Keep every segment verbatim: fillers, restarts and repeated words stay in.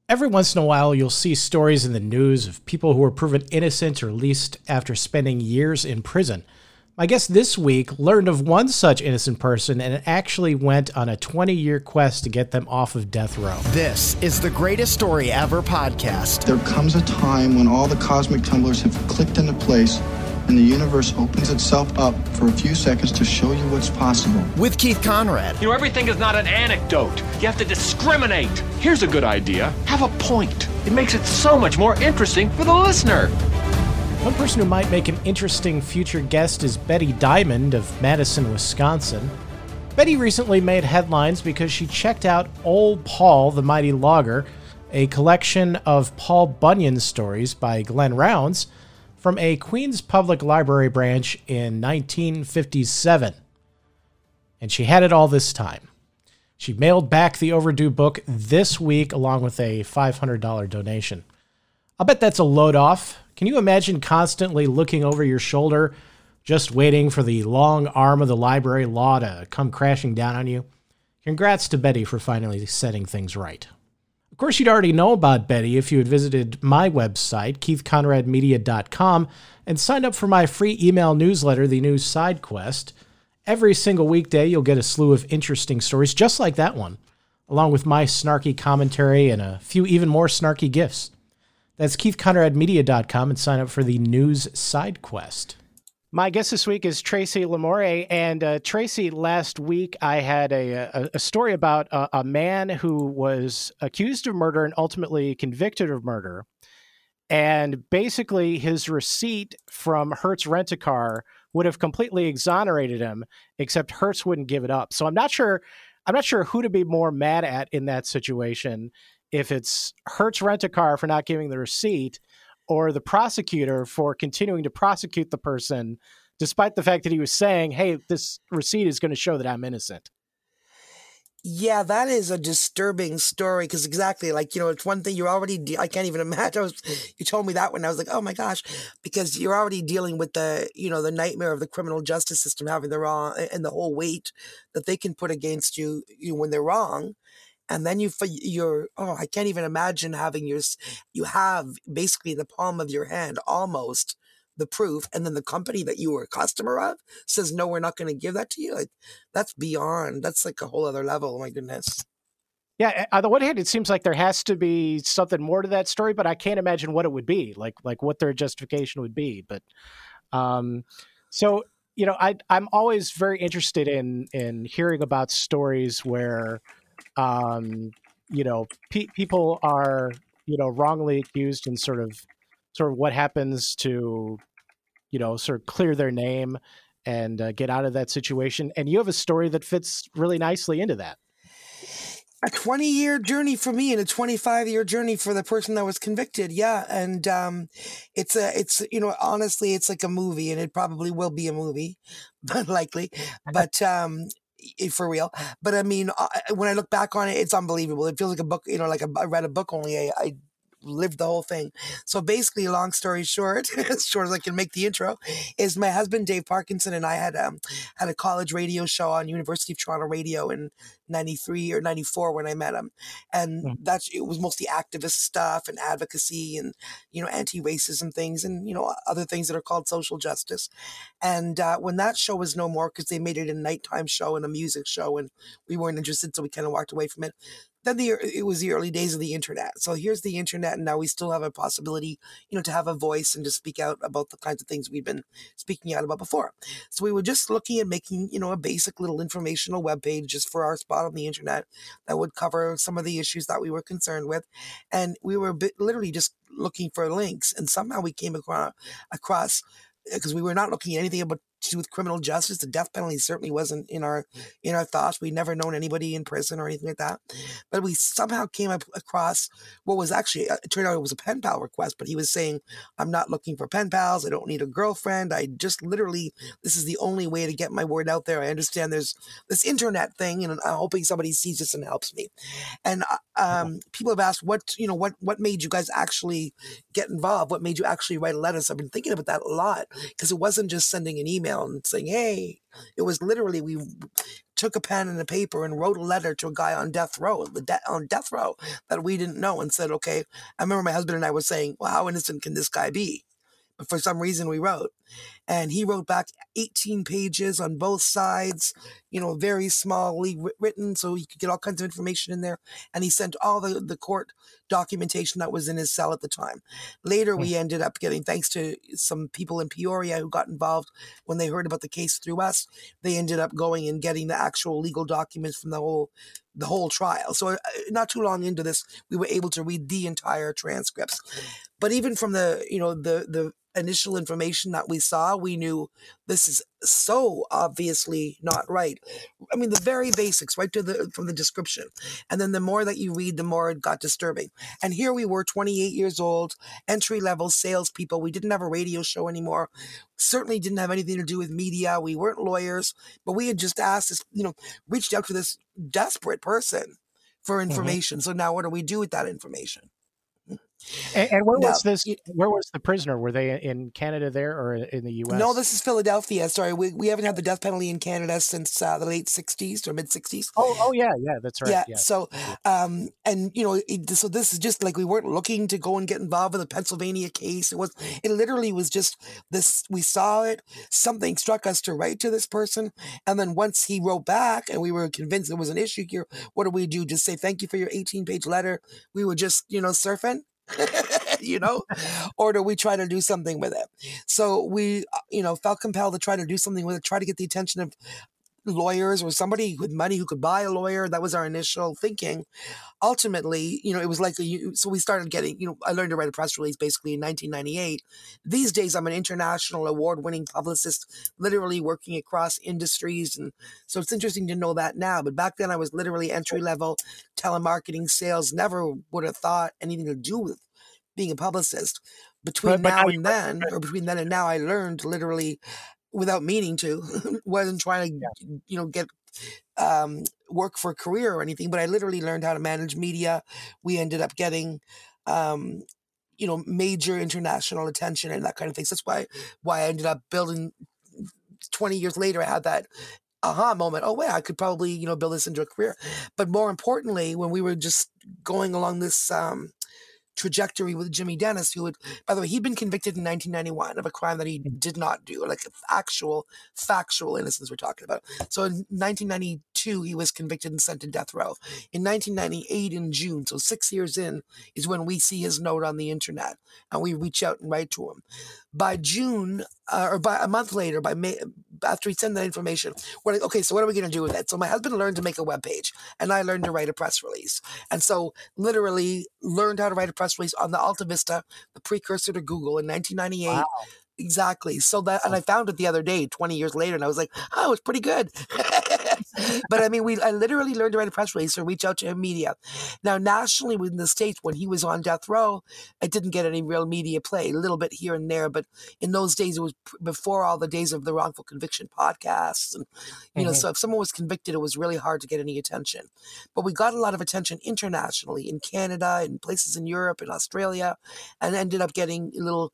Every once in a while, you'll see stories in the news of people who were proven innocent or released after spending years in prison. My guest this week learned of one such innocent person and actually went on a twenty-year quest to get them off of death row. This is the Greatest Story Ever podcast. There comes a time when all the cosmic tumblers have clicked into place and the universe opens itself up for a few seconds to show you what's possible. With Keith Conrad. You know, everything is not an anecdote. You have to discriminate. Here's a good idea. Have a point. It makes it so much more interesting for the listener. One person who might make an interesting future guest is Betty Diamond of Madison, Wisconsin. Betty recently made headlines because she checked out Old Paul the Mighty Logger, a collection of Paul Bunyan stories by Glenn Rounds, from a Queens Public Library branch in nineteen fifty-seven. And she had it all this time. She mailed back the overdue book this week along with a five hundred dollars donation. I'll bet that's a load off. Can you imagine constantly looking over your shoulder, just waiting for the long arm of the library law to come crashing down on you? Congrats to Betty for finally setting things right. Of course, you'd already know about Betty if you had visited my website, keith conrad media dot com, and signed up for my free email newsletter, The News Side Quest. Every single weekday, you'll get a slew of interesting stories just like that one, along with my snarky commentary and a few even more snarky gifts. That's keith conrad media dot com and sign up for The News Side Quest. My guest this week is Tracy Lamore, and uh, Tracy, last week I had a, a, a story about a, a man who was accused of murder and ultimately convicted of murder, and basically his receipt from Hertz Rent-A-Car would have completely exonerated him, except Hertz wouldn't give it up. So I'm not sure, I'm not sure who to be more mad at in that situation, if it's Hertz Rent-A-Car for not giving the receipt, or the prosecutor for continuing to prosecute the person, despite the fact that he was saying, hey, this receipt is going to show that I'm innocent. Yeah, that is a disturbing story because exactly, like, you know, it's one thing you're already, de- I can't even imagine. I was, you told me that when I was like, oh my gosh, because you're already dealing with the, you know, the nightmare of the criminal justice system having the wrong and the whole weight that they can put against you, you know, when they're wrong. And then you, you're, oh, I can't even imagine having your, you have basically in the palm of your hand, almost the proof. And then the company that you were a customer of says, no, we're not going to give that to you. Like, that's beyond, that's like a whole other level. Oh my goodness. Yeah. On the one hand, it seems like there has to be something more to that story, but I can't imagine what it would be, like, like what their justification would be. But, um, so, you know, I, I'm always very interested in, in hearing about stories where, Um, you know, pe- people are, you know, wrongly accused and sort of, sort of what happens to, you know, sort of clear their name and uh, get out of that situation. And you have a story that fits really nicely into that. A twenty year journey for me and a twenty-five year journey for the person that was convicted. Yeah. And, um, it's a, it's, you know, honestly, it's like a movie and it probably will be a movie, but likely, but, um, for real. But I mean, when I look back on it, it's unbelievable. It feels like a book, you know, like a, I read a book only. I, I lived the whole thing. So basically, long story short, as short as I can make the intro, is my husband, Dave Parkinson, and I had um had a college radio show on University of Toronto Radio in ninety-three or ninety-four when I met him. And mm. that's, it was mostly activist stuff and advocacy and, you know, anti-racism things and, you know, other things that are called social justice. And uh, when that show was no more, because they made it a nighttime show and a music show and we weren't interested, so we kind of walked away from it. Then the, it was the early days of the internet. So here's the internet, and now we still have a possibility, you know, to have a voice and to speak out about the kinds of things we've been speaking out about before. So we were just looking at making, you know, a basic little informational webpage just for our spot on the internet that would cover some of the issues that we were concerned with. And we were bit, literally just looking for links, and somehow we came across, across because we were not looking at anything about to do with criminal justice. The death penalty certainly wasn't in our in our thoughts. We'd never known anybody in prison or anything like that. But we somehow came up across what was actually, it turned out it was a pen pal request, but he was saying, I'm not looking for pen pals. I don't need a girlfriend. I just literally, this is the only way to get my word out there. I understand there's this internet thing, and I'm hoping somebody sees this and helps me. And um, people have asked, what, you know, what, what made you guys actually get involved? What made you actually write a letter? So I've been thinking about that a lot, because it wasn't just sending an email and saying, hey, it was literally, we took a pen and a paper and wrote a letter to a guy on death row, the de- on death row that we didn't know, and said, okay, I remember my husband and I were saying, well, how innocent can this guy be? But for some reason we wrote. And he wrote back eighteen pages on both sides, you know, very smallly written so he could get all kinds of information in there. And he sent all the, the court documentation that was in his cell at the time. Later, we ended up getting, thanks to some people in Peoria who got involved when they heard about the case through us, they ended up going and getting the actual legal documents from the whole the whole trial. So uh, not too long into this, we were able to read the entire transcripts. But even from the, you know, the the initial information that we saw, we knew this is so obviously not right. I mean, the very basics, right to the from the description. And then the more that you read, the more it got disturbing. And here we were, twenty-eight years old, entry-level salespeople. We didn't have a radio show anymore. Certainly didn't have anything to do with media. We weren't lawyers, but we had just asked this, you know, reached out to this desperate person for information. Mm-hmm. So now what do we do with that information? And, and where now, was this? Where was the prisoner? Were they in Canada there or in the U S? No, this is Philadelphia. Sorry, we we haven't had the death penalty in Canada since uh, the late sixties or mid sixties. Oh, oh yeah, yeah, that's right. Yeah. yeah. So, um, and you know, it, so this is just like we weren't looking to go and get involved with a Pennsylvania case. It was, it literally was just this. We saw it. Something struck us to write to this person, and then once he wrote back, and we were convinced there was an issue here. What do we do? Just say thank you for your eighteen page letter. We were just, you know, surfing. you know, or do we try to do something with it? So we, you know, felt compelled to try to do something with it, try to get the attention of lawyers or somebody with money who could buy a lawyer. That was our initial thinking. Ultimately, you know, it was like, a, so we started getting, you know, I learned to write a press release basically in nineteen ninety-eight. These days, I'm an international award-winning publicist, literally working across industries. And so it's interesting to know that now. But back then I was literally entry-level telemarketing sales, never would have thought anything to do with being a publicist. Between but, but now and then, or between then and now, I learned literally without meaning to, wasn't trying to, yeah. you know, get um, work for a career or anything, but I literally learned how to manage media. We ended up getting, um, you know, major international attention and that kind of thing. So that's why, why I ended up building, twenty years later, I had that aha moment. Oh, wait, I could probably, you know, build this into a career. But more importantly, when we were just going along this, um, trajectory with Jimmy Dennis, who had, by the way, he'd been convicted in nineteen ninety-one of a crime that he did not do, like actual, factual innocence we're talking about. So in nineteen ninety-two, he was convicted and sent to death row. In nineteen ninety-eight, in June, so six years in, is when we see his note on the internet, and we reach out and write to him. By June, uh, or by a month later, by May, after he sent that information, we're like, okay, so what are we going to do with it? So my husband learned to make a webpage, and I learned to write a press release. And so literally learned how to write a press release on the Alta Vista, the precursor to Google in nineteen ninety-eight. Wow. Exactly. So that, and I found it the other day, twenty years later, and I was like, oh, it's pretty good. But I mean, we, I literally learned to write a press release or reach out to media. Now, nationally within the States, when he was on death row, I didn't get any real media play, a little bit here and there. But in those days, it was before all the days of the wrongful conviction podcasts. And, you mm-hmm. know, so if someone was convicted, it was really hard to get any attention. But we got a lot of attention internationally in Canada, in places in Europe, in Australia, and ended up getting a little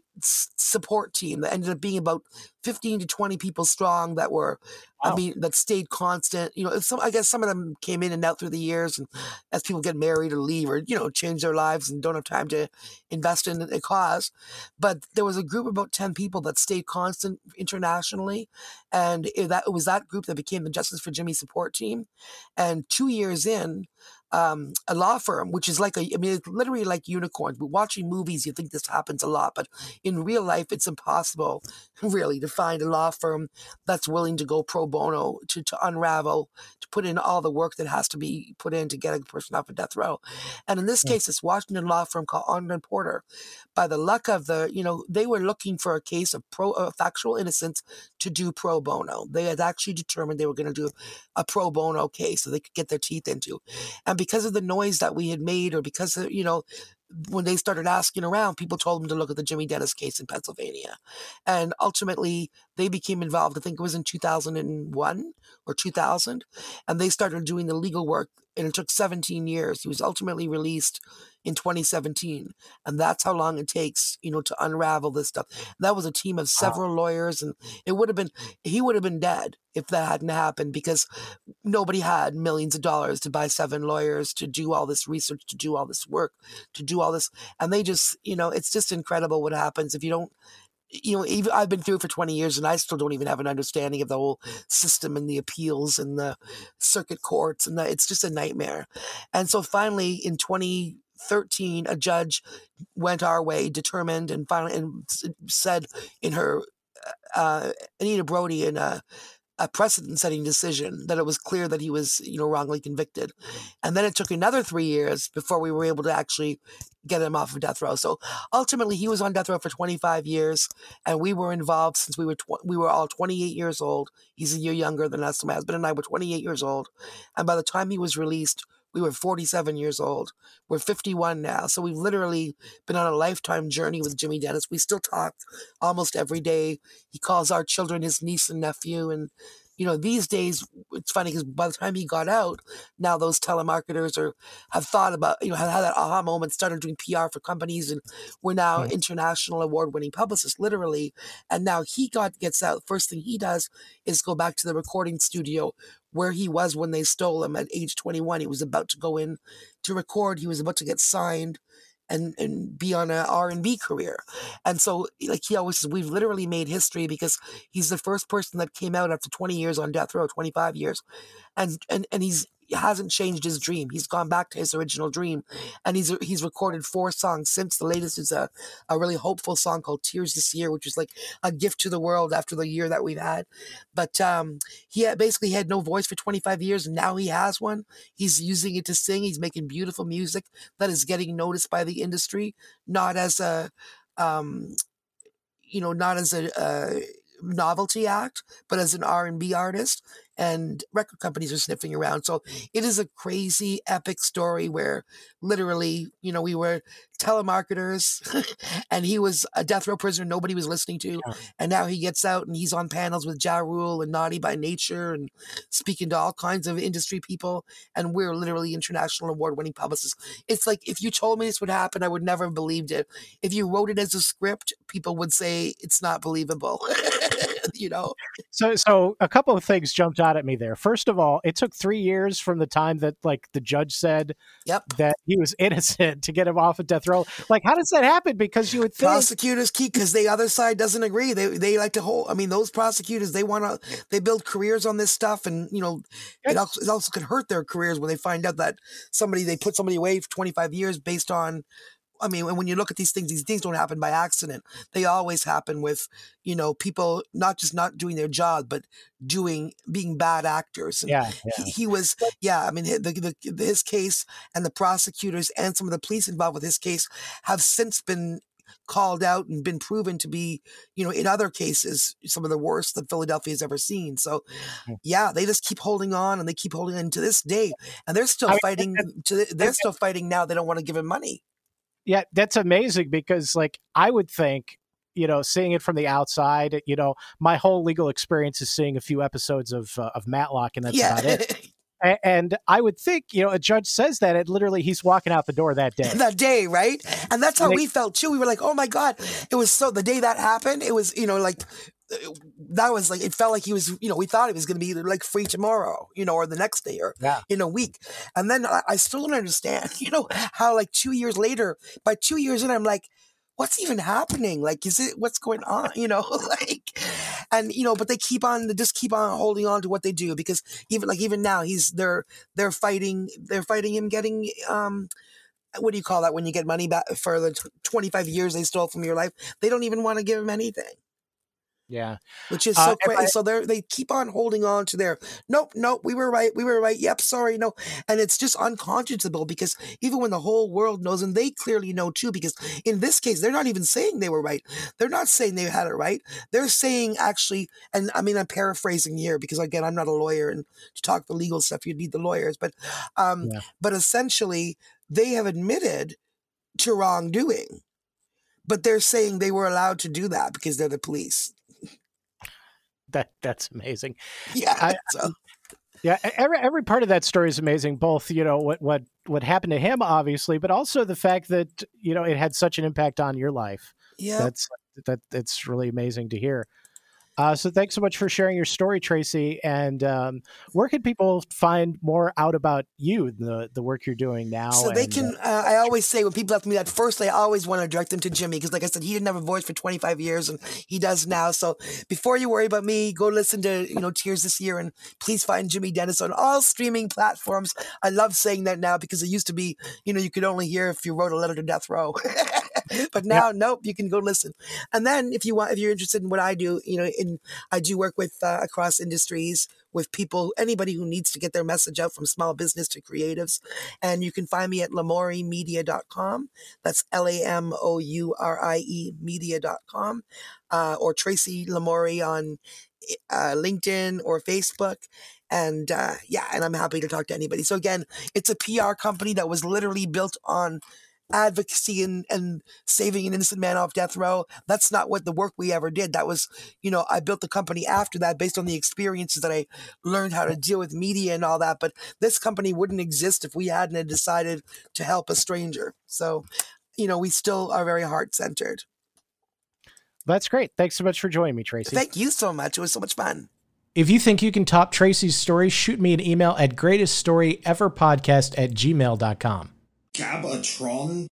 support team that ended up being about fifteen to twenty people strong that were, wow. I mean, that stayed constant. You know, some, I guess some of them came in and out through the years, and as people get married or leave or, you know, change their lives and don't have time to invest in a cause. But there was a group of about ten people that stayed constant internationally. And it, that, it was that group that became the Justice for Jimmy support team. And two years in, Um, a law firm, which is like a, I mean, it's literally like unicorns. But watching movies, you think this happens a lot, but in real life, it's impossible, really, to find a law firm that's willing to go pro bono, to, to unravel, to put in all the work that has to be put in to get a person off of death row. And in this yeah. case, it's Washington law firm called Ogden Porter. By the luck of the, you know, they were looking for a case of pro uh, factual innocence to do pro bono. They had actually determined they were going to do a pro bono case so they could get their teeth into. And because of the noise that we had made, or because of, you know, when they started asking around, people told them to look at the Jimmy Dennis case in Pennsylvania. And ultimately, they became involved. I think it was in two thousand one or two thousand. And they started doing the legal work, and it took seventeen years. He was ultimately released in twenty seventeen. And that's how long it takes, you know, to unravel this stuff. That was a team of several wow. lawyers, and it would have been, he would have been dead if that hadn't happened, because nobody had millions of dollars to buy seven lawyers to do all this research, to do all this work, to do all this. And they just, you know, it's just incredible what happens if you don't, you know, even I've been through it for twenty years and I still don't even have an understanding of the whole system and the appeals and the circuit courts. And the, it's just a nightmare. And so finally in twenty thirteen, a judge went our way, determined and finally and said in her, uh, Anita Brody in a, a precedent-setting decision that it was clear that he was, you know, wrongly convicted. And then it took another three years before we were able to actually get him off of death row. So ultimately, he was on death row for twenty-five years, and we were involved since we were tw- we were all twenty-eight years old. He's a year younger than us. So my husband and I were twenty-eight years old, and by the time he was released, we were forty-seven years old. We're fifty-one now. So we've literally been on a lifetime journey with Jimmy Dennis. We still talk almost every day. He calls our children his niece and nephew. And, you know, these days, it's funny because by the time he got out, now those telemarketers are have thought about, you know, have had that aha moment, started doing P R for companies. And we're now mm-hmm. international award-winning publicists, literally. And now he got gets out. First thing he does is go back to the recording studio where he was when they stole him at age twenty-one. He was about to go in to record. He was about to get signed and, and be on an R and B career. And so, like he always says, we've literally made history because he's the first person that came out after twenty years on death row, twenty-five years. And, and, and he's, hasn't changed his dream. He's gone back to his original dream, and he's he's recorded four songs since. The latest is a, a really hopeful song called Tears This Year, which is like a gift to the world after the year that we've had. But um, he had basically had no voice for twenty-five years, and now he has one. He's using it to sing. He's making beautiful music that is getting noticed by the industry, not as a, um, you know, not as a, a novelty act, but as an R and B artist. And record companies are sniffing around. So it is a crazy, epic story where literally, you know, we were telemarketers and he was a death row prisoner nobody was listening to. Yeah. And now he gets out and he's on panels with Ja Rule and Naughty by Nature and speaking to all kinds of industry people. And we're literally international award-winning publicists. It's like, if you told me this would happen, I would never have believed it. If you wrote it as a script, people would say it's not believable. You know, so so a couple of things jumped out at me there. First of all, it took three years from the time that like the judge said yep. that he was innocent to get him off of death row. Like, how does that happen? Because you would think prosecutors keep because the other side doesn't agree. They they like to hold. I mean, those prosecutors they want to they build careers on this stuff, and you know, it also, it also can hurt their careers when they find out that somebody they put somebody away for twenty-five years based on. I mean, when you look at these things, these things don't happen by accident. They always happen with, you know, people not just not doing their job, but doing, being bad actors. And yeah, yeah. He, he was, yeah, I mean, the, the, his case and the prosecutors and some of the police involved with his case have since been called out and been proven to be, you know, in other cases, some of the worst that Philadelphia has ever seen. So, yeah, they just keep holding on and they keep holding on to this day. And they're still I fighting, mean, to, they're still fighting now. They don't want to give him money. Yeah, that's amazing because, like, I would think, you know, seeing it from the outside, you know, my whole legal experience is seeing a few episodes of uh, of Matlock, and that's yeah. about it. A- and I would think, you know, a judge says that, it literally he's walking out the door that day. That day, right? And that's how and they, we felt too. We were like, oh my God, it was so the day that happened. It was, you know, like. That was like, it felt like he was, you know, we thought he was going to be like free tomorrow, you know, or the next day or yeah. in a week. And then I, I still don't understand, you know, how like two years later, by two years in, I'm like, what's even happening? Like, is it, what's going on? You know, like, and, you know, but they keep on, they just keep on holding on to what they do because even like, even now he's, they're, they're fighting, they're fighting him getting, um, what do you call that when you get money back for the twenty-five years they stole from your life? They don't even want to give him anything. Yeah. Which is so uh, crazy. I, so they they keep on holding on to their, nope, nope, we were right, we were right, yep, sorry, no. And it's just unconscionable because even when the whole world knows, and they clearly know too, because in this case, they're not even saying they were right. They're not saying they had it right. They're saying actually, and I mean, I'm paraphrasing here because again, I'm not a lawyer and to talk the legal stuff, you need the lawyers, but, um, yeah. but essentially they have admitted to wrongdoing, but they're saying they were allowed to do that because they're the police. That that's amazing. Yeah. I, so. Yeah, every every part of that story is amazing. Both, you know, what what what happened to him, obviously, but also the fact that, you know, it had such an impact on your life. Yeah. That's that it's really amazing to hear. Uh, so thanks so much for sharing your story, Tracy. And um, where can people find more out about you, the the work you're doing now? So they and, can, uh, uh, I always say when people ask me that, first I always want to direct them to Jimmy, because like I said, he didn't have a voice for twenty-five years and he does now. So before you worry about me, go listen to, you know, Tears This Year, and please find Jimmy Dennis on all streaming platforms. I love saying that now, because it used to be, you know, you could only hear if you wrote a letter to Death Row. But now, yep. Nope, you can go listen. And then if you want, if you're interested in what I do, you know, in I do work with uh, across industries with people, anybody who needs to get their message out, from small business to creatives. And you can find me at lamorie media dot com. That's L A M O U R I E media dot com, uh, or Tracy Lamorie on uh, LinkedIn or Facebook. And uh, yeah, and I'm happy to talk to anybody. So again, it's a P R company that was literally built on advocacy and, and saving an innocent man off death row. That's not what the work we ever did. That was, you know, I built the company after that based on the experiences that I learned how to deal with media and all that. But this company wouldn't exist if we hadn't decided to help a stranger. So, you know, we still are very heart-centered. That's great. Thanks so much for joining me, Tracy. Thank you so much. It was so much fun. If you think you can top Tracy's story, shoot me an email at greatest story ever podcast at gmail dot com. Gabatron?